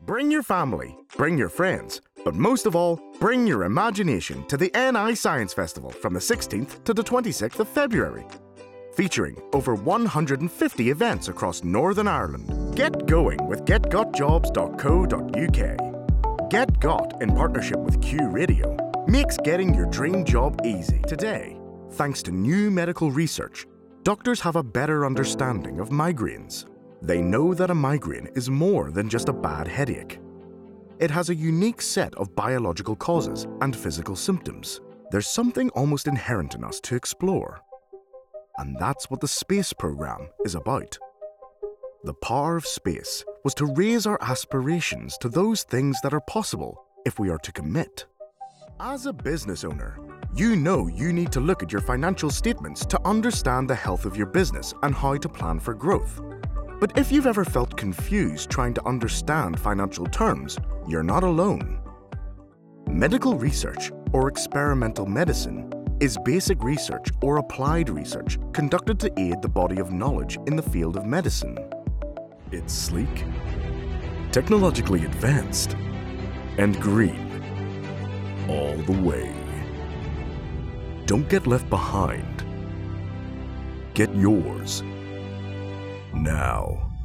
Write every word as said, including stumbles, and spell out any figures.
Bring your family, bring your friends, but most of all, bring your imagination to the N I Science Festival from the sixteenth to the twenty-sixth of February. Featuring over one hundred fifty events across Northern Ireland. Get going with get got jobs dot co dot U K. GetGot, in partnership with Q Radio, makes getting your dream job easy. Today, thanks to new medical research, doctors have a better understanding of migraines. They know that a migraine is more than just a bad headache. It has a unique set of biological causes and physical symptoms. There's something almost inherent in us to explore. And that's what the space program is about. The power of space was to raise our aspirations to those things that are possible if we are to commit. As a business owner, you know you need to look at your financial statements to understand the health of your business and how to plan for growth. But if you've ever felt confused trying to understand financial terms, you're not alone. Medical research, or experimental medicine, is basic research or applied research conducted to aid the body of knowledge in the field of medicine. It's sleek, technologically advanced, and green all the way. Don't get left behind. Get yours now.